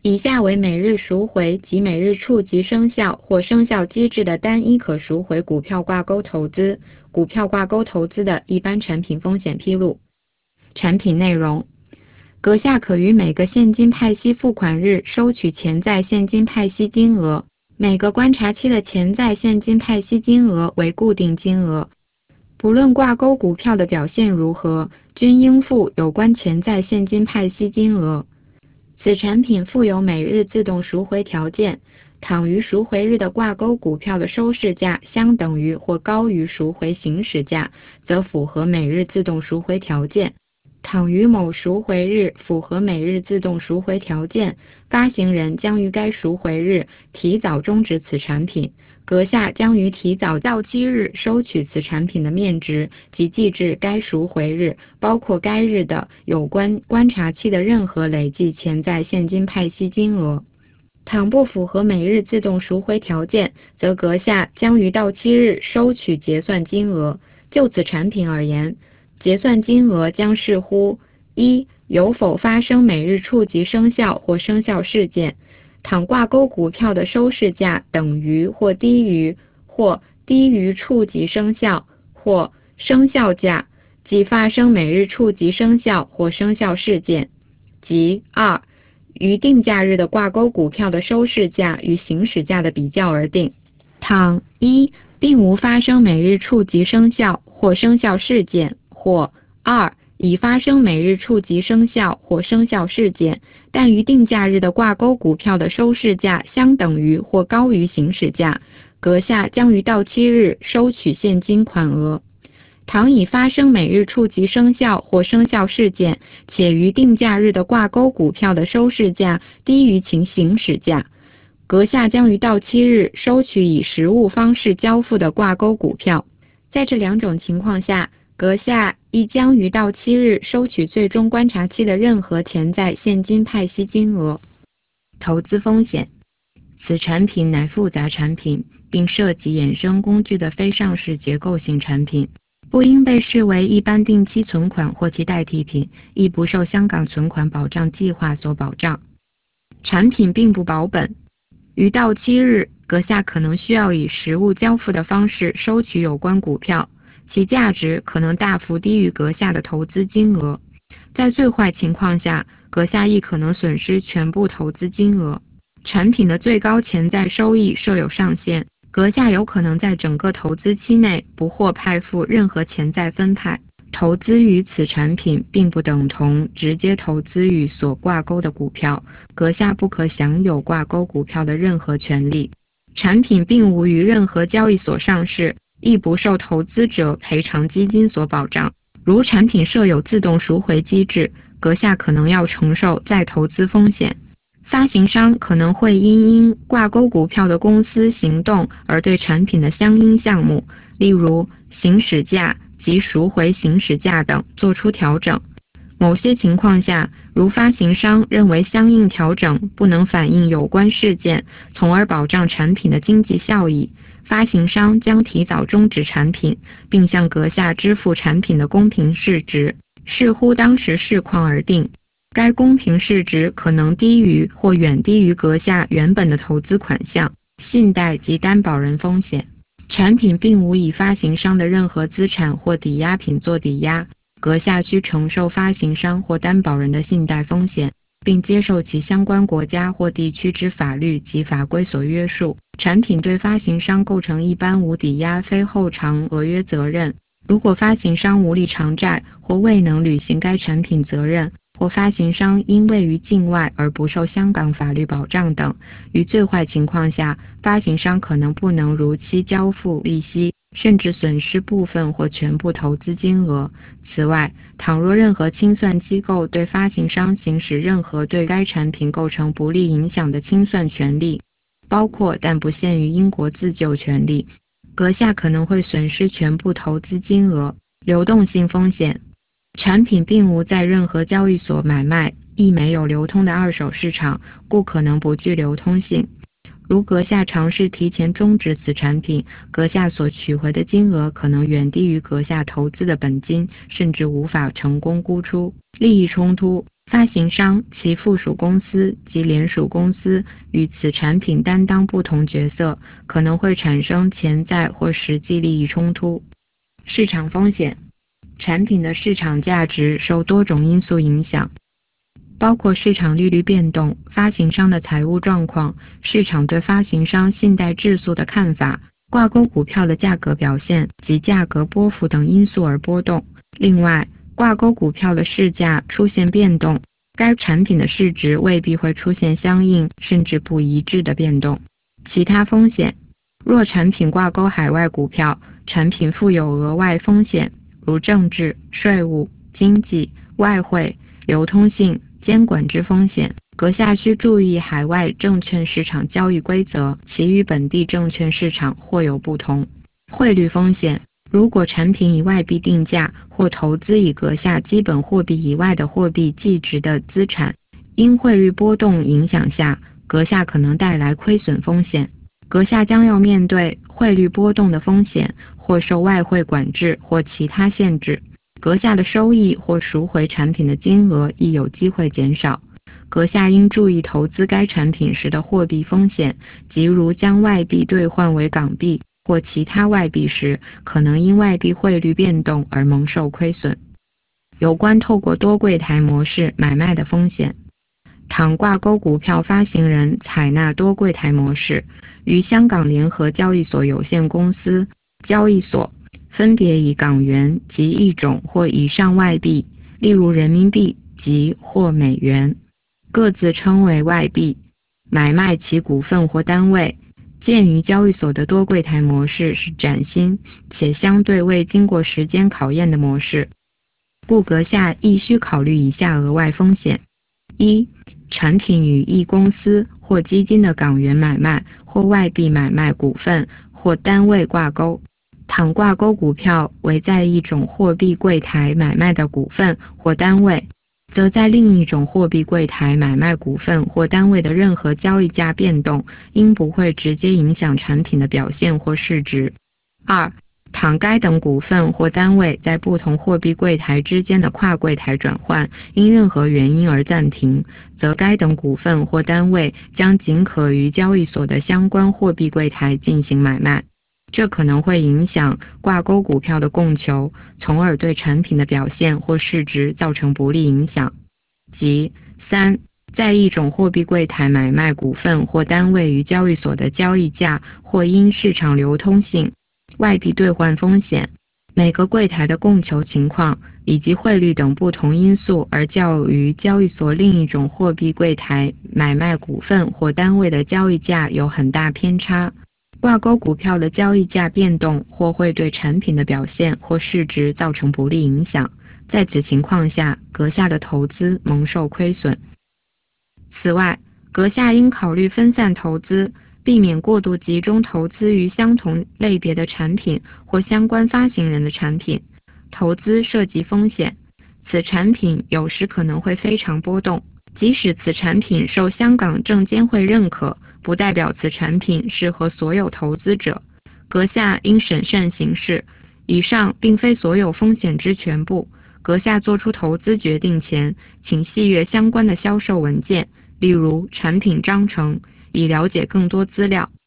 以下为每日赎回及每日触及生效或生效机制的单一可赎回股票挂钩投资、股票挂钩投资的一般产品风险披露。产品内容：阁下可于每个现金派息付款日收取潜在现金派息金额，每个观察期的潜在现金派息金额为固定金额，不论挂钩股票的表现如何，均应付有关潜在现金派息金额。此产品附有每日自动赎回条件，倘于赎回日的挂钩股票的收市价相等于或高于赎回行使价，则符合每日自动赎回条件；倘于某赎回日符合每日自动赎回条件，发行人将于该赎回日提早终止此产品，阁下将于提早到期日收取此产品的面值及计至该赎回日，包括该日的有关观察期的任何累计潜在现金派息金额。倘不符合每日自动赎回条件，则阁下将于到期日收取结算金额。就此产品而言，结算金额将视乎一有否发生每日触及生效或生效事件。倘挂钩股票的收市价等于或低于触及生效或生效价，即发生每日触及生效或生效事件，即二于定价日的挂钩股票的收市价与行使价的比较而定。倘一并无发生每日触及生效或生效事件，或二已发生每日触及生效或生效事件，但于定价日的挂钩股票的收市价相等于或高于行使价，阁下将于到期日收取现金款额。倘已发生每日触及生效或生效事件，且于定价日的挂钩股票的收市价低于其行使价，阁下将于到期日收取以实物方式交付的挂钩股票。在这两种情况下，阁下亦将于到期日收取最终观察期的任何潜在现金派息金额。投资风险：此产品乃复杂产品，并涉及衍生工具的非上市结构性产品，不应被视为一般定期存款或其代替品，亦不受香港存款保障计划所保障。产品并不保本，于到期日，阁下可能需要以实物交付的方式收取有关股票，其价值可能大幅低于阁下的投资金额。在最坏情况下，阁下亦可能损失全部投资金额。产品的最高潜在收益设有上限，阁下有可能在整个投资期内不获派付任何潜在分派。投资于此产品并不等同直接投资于所挂钩的股票，阁下不可享有挂钩股票的任何权利。产品并无于任何交易所上市，亦不受投资者赔偿基金所保障。如产品设有自动赎回机制，阁下可能要承受再投资风险。发行商可能会因挂钩股票的公司行动而对产品的相应项目，例如行使价及赎回行使价等做出调整。某些情况下，如发行商认为相应调整不能反映有关事件，从而保障产品的经济效益，发行商将提早终止产品，并向阁下支付产品的公平市值，视乎当时市况而定。该公平市值可能低于或远低于阁下原本的投资款项、信贷及担保人风险。产品并无以发行商的任何资产或抵押品做抵押，阁下需承受发行商或担保人的信贷风险，并接受其相关国家或地区之法律及法规所约束。产品对发行商构成一般无抵押非后偿违约责任。如果发行商无力偿债或未能履行该产品责任，或发行商因位于境外而不受香港法律保障等，于最坏情况下，发行商可能不能如期交付利息，甚至损失部分或全部投资金额。此外，倘若任何清算机构对发行商行使任何对该产品构成不利影响的清算权利，包括但不限于英国自救权利，阁下可能会损失全部投资金额。流动性风险：产品并无在任何交易所买卖，亦没有流通的二手市场，故可能不具流通性。如阁下尝试提前终止此产品，阁下所取回的金额可能远低于阁下投资的本金，甚至无法成功沽出。利益冲突： 发行商、其附属公司及联属公司与此产品担当不同角色，可能会产生潜在或实际利益冲突。市场风险，产品的市场价值受多种因素影响，包括市场利率变动、发行商的财务状况、市场对发行商信贷质素的看法、挂钩股票的价格表现及价格波幅等因素而波动。另外，挂钩股票的市价出现变动，该产品的市值未必会出现相应甚至不一致的变动。其他风险，若产品挂钩海外股票，产品负有额外风险，如政治、税务、经济、外汇、流通性、监管之风险，阁下需注意海外证券市场交易规则，其与本地证券市场或有不同。汇率风险，如果产品以外币定价或投资以阁下基本货币以外的货币计值的资产，因汇率波动影响下，阁下可能带来亏损风险。阁下将要面对汇率波动的风险，或受外汇管制或其他限制。阁下的收益或赎回产品的金额亦有机会减少。阁下应注意投资该产品时的货币风险，即如将外币兑换为港币或其他外币时，可能因外币汇率变动而蒙受亏损。有关透过多柜台模式买卖的风险，倘挂钩股票发行人采纳多柜台模式，于香港联合交易所有限公司交易所分别以港元及一种或以上外币，例如人民币及或美元，各自称为外币，买卖其股份或单位。鉴于交易所的多柜台模式是崭新且相对未经过时间考验的模式，故阁下亦需考虑以下额外风险：一、产品与一公司或基金的港元买卖或外币买卖股份或单位挂钩，倘挂钩股票为在一种货币柜台买卖的股份或单位，则在另一种货币柜台买卖股份或单位的任何交易价变动，应不会直接影响产品的表现或市值。二、倘该等股份或单位在不同货币柜台之间的跨柜台转换因任何原因而暂停，则该等股份或单位将仅可于交易所的相关货币柜台进行买卖。这可能会影响挂钩股票的供求，从而对产品的表现或市值造成不利影响。即三、在一种货币柜台买卖股份或单位于交易所的交易价或因市场流通性、外币兑换风险、每个柜台的供求情况以及汇率等不同因素而较于交易所另一种货币柜台买卖股份或单位的交易价有很大偏差。挂钩股票的交易价变动或会对产品的表现或市值造成不利影响，在此情况下，阁下的投资蒙受亏损。此外，阁下应考虑分散投资，避免过度集中投资于相同类别的产品或相关发行人的产品。投资涉及风险，此产品有时可能会非常波动，即使此产品受香港证监会认可，不代表此产品适合所有投资者。阁下应审慎行事。以上并非所有风险之全部。阁下做出投资决定前，请细阅相关的销售文件，例如产品章程，以了解更多资料。